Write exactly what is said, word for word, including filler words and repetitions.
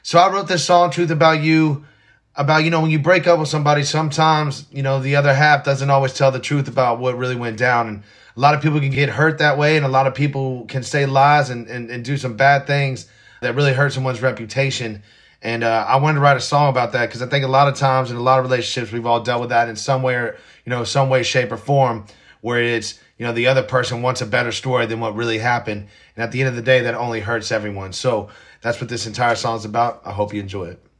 So I wrote this song, Truth About You, about, you know, when you break up with somebody, sometimes, you know, the other half doesn't always tell the truth about what really went down. And a lot of people can get hurt that way, and a lot of people can say lies and, and, and do some bad things that really hurt someone's reputation. And uh, I wanted to write a song about that because I think a lot of times in a lot of relationships, we've all dealt with that in some way, or, you know, some way, shape, or form, where it's, you know, the other person wants a better story than what really happened. And at the end of the day, that only hurts everyone. So that's what this entire song is about. I hope you enjoy it.